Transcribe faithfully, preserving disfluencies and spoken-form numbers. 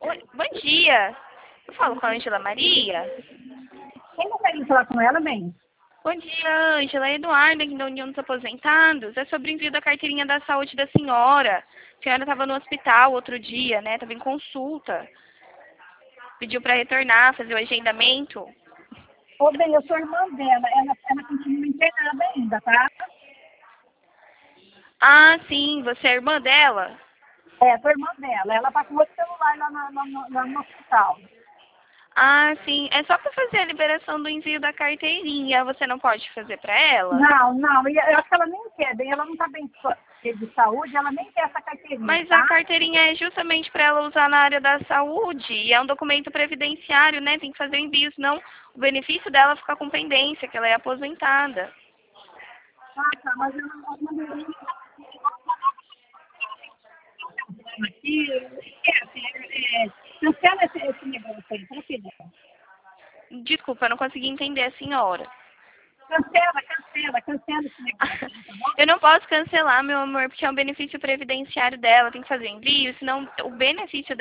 Oi, bom dia. Eu falo com a Ângela Maria. Quem gostaria de falar com ela, bem? Bom dia, Ângela. É Eduarda, aqui da União dos Aposentados. É sobre o envio da carteirinha da saúde da senhora. A senhora estava no hospital outro dia, né? Estava em consulta. Pediu para retornar, fazer o agendamento. Ô, bem, eu sou irmã dela. Ela, ela continua internada ainda, tá? Ah, sim. Você é irmã dela? É, sou irmã dela. Ela tá com outro celular lá, na- na- no, lá no hospital. Ah, sim. É só para fazer a liberação do envio da carteirinha. Você não pode fazer para ela? Não, não. e Eu acho que ela nem quer, bem. Ela não tá bem de de saúde, ela nem quer essa carteirinha, Mas a tá? carteirinha é justamente para ela usar na área da saúde. E é um documento previdenciário, né? Tem que fazer envio, senão o benefício dela fica com pendência, que ela é aposentada. Ah, tá, mas eu não não- não- aqui, esquece. É, é, cancela esse, esse negócio aí, tá, filha? Desculpa, eu não consegui entender a senhora. Cancela, cancela, cancela esse negócio aí, tá bom? Eu não posso cancelar, meu amor, porque é um benefício previdenciário dela. Tem que fazer envio, senão o benefício